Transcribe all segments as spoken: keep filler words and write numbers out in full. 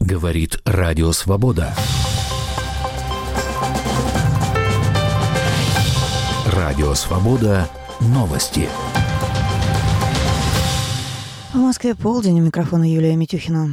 Говорит Радио Свобода. Радио Свобода. Новости. В Москве полдень. У микрофона Юлия Митюхина.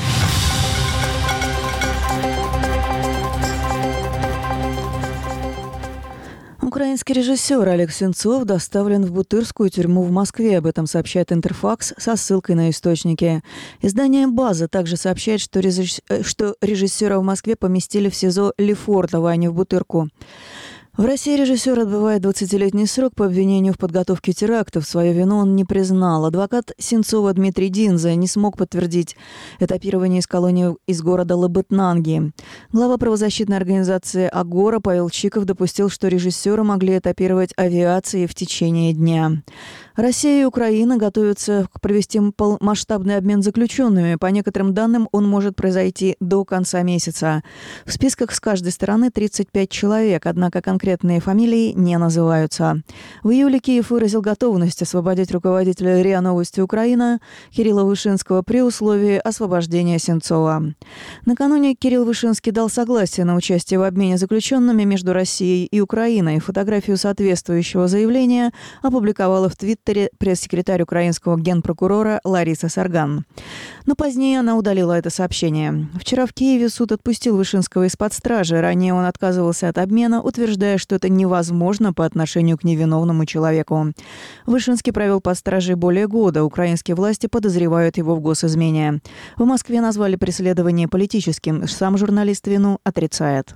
Украинский режиссер Олег Сенцов доставлен в Бутырскую тюрьму в Москве. Об этом сообщает Интерфакс со ссылкой на источники. Издание «База» также сообщает, что режиссера в Москве поместили в СИЗО Лефортово, а не в Бутырку. В России режиссер отбывает двадцатилетний срок по обвинению в подготовке терактов. Свою вину он не признал. Адвокат Сенцова Дмитрий Динза не смог подтвердить этапирование из колонии из города Лабытнанги. Глава правозащитной организации «Агора» Павел Чиков допустил, что режиссера могли этапировать авиацией в течение дня. Россия и Украина готовятся провести масштабный обмен заключенными. По некоторым данным, он может произойти до конца месяца. В списках с каждой стороны тридцать пять человек, однако конкретные фамилии не называются. В июле Киев выразил готовность освободить руководителя РИА «Новости Украина» Кирилла Вышинского при условии освобождения Сенцова. Накануне Кирилл Вышинский дал согласие на участие в обмене заключенными между Россией и Украиной. Фотографию соответствующего заявления опубликовала в Твиттере пресс-секретарь украинского генпрокурора Лариса Сарган. Но позднее она удалила это сообщение. Вчера в Киеве суд отпустил Вышинского из-под стражи. Ранее он отказывался от обмена, утверждая, что это невозможно по отношению к невиновному человеку. Вышинский провел под стражей более года. Украинские власти подозревают его в госизмене. В Москве назвали преследование политическим. Сам журналист вину отрицает.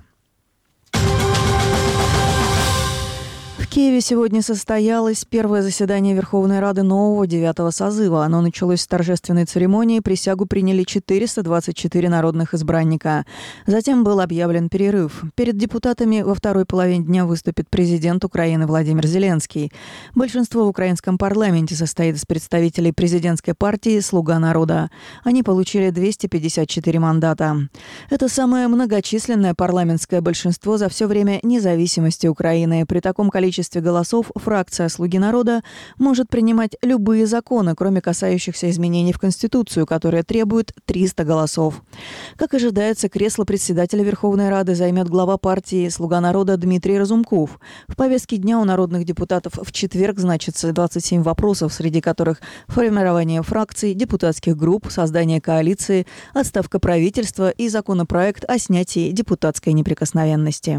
В Киеве сегодня состоялось первое заседание Верховной Рады нового девятого созыва. Оно началось с торжественной церемонии. Присягу приняли четыреста двадцать четыре народных избранника. Затем был объявлен перерыв. Перед депутатами во второй половине дня выступит президент Украины Владимир Зеленский. Большинство в украинском парламенте состоит из представителей президентской партии «Слуга народа». Они получили двести пятьдесят четыре мандата. Это самое многочисленное парламентское большинство за все время независимости Украины. При таком количестве голосов фракция «Слуги народа» может принимать любые законы, кроме касающихся изменений в Конституцию, которые требуют триста голосов. Как ожидается, кресло председателя Верховной Рады займет глава партии «Слуга народа» Дмитрий Разумков. В повестке дня у народных депутатов в четверг значится двадцать семь вопросов, среди которых формирование фракций, депутатских групп, создание коалиции, отставка правительства и законопроект о снятии депутатской неприкосновенности.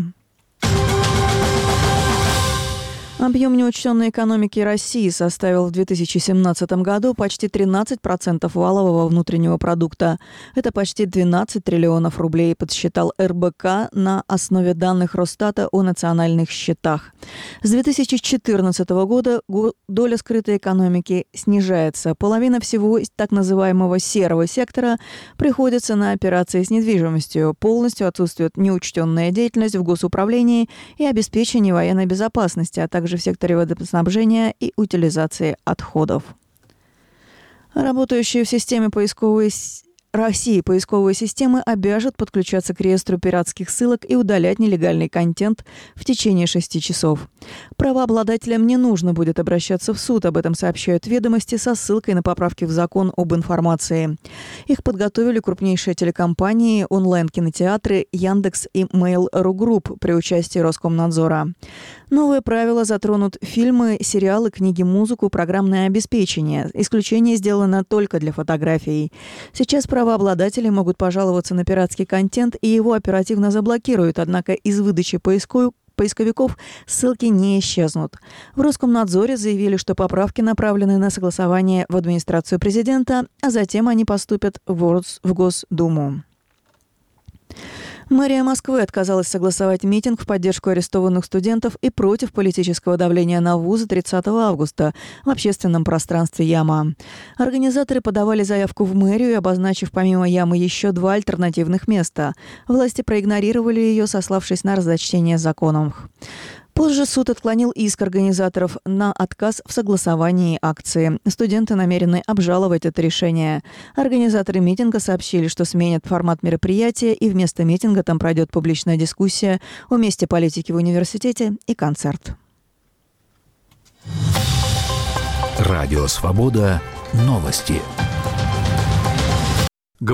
Объем неучтенной экономики России составил в две тысячи семнадцатом году почти тринадцать процентов валового внутреннего продукта. Это почти двенадцать триллионов рублей, подсчитал эр бэ ка на основе данных Росстата о национальных счетах. С две тысячи четырнадцатого года доля скрытой экономики снижается. Половина всего так называемого серого сектора приходится на операции с недвижимостью. Полностью отсутствует неучтенная деятельность в госуправлении и обеспечении военной безопасности, а также в секторе водоснабжения и утилизации отходов. Работающие в системе поисковой России поисковые системы обяжут подключаться к реестру пиратских ссылок и удалять нелегальный контент в течение шести часов. Правообладателям не нужно будет обращаться в суд, об этом сообщают «Ведомости» со ссылкой на поправки в закон об информации. Их подготовили крупнейшие телекомпании, онлайн-кинотеатры Яндекс и Mail.ru Group при участии Роскомнадзора. Новые правила затронут фильмы, сериалы, книги, музыку, программное обеспечение. Исключение сделано только для фотографий. Сейчас правообладатели могут пожаловаться на пиратский контент, и его оперативно заблокируют, однако из выдачи поиску поисковиков ссылки не исчезнут. В Роскомнадзоре заявили, что поправки направлены на согласование в администрацию президента, а затем они поступят в Госдуму. Мэрия Москвы отказалась согласовать митинг в поддержку арестованных студентов и против политического давления на вузы тридцатого августа в общественном пространстве «Яма». Организаторы подавали заявку в мэрию, обозначив помимо «Ямы» еще два альтернативных места. Власти проигнорировали ее, сославшись на разночтение законов. Позже суд отклонил иск организаторов на отказ в согласовании акции. Студенты намерены обжаловать это решение. Организаторы митинга сообщили, что сменят формат мероприятия, и вместо митинга там пройдет публичная дискуссия о месте политики в университете и концерт. Радио «Свобода». Новости.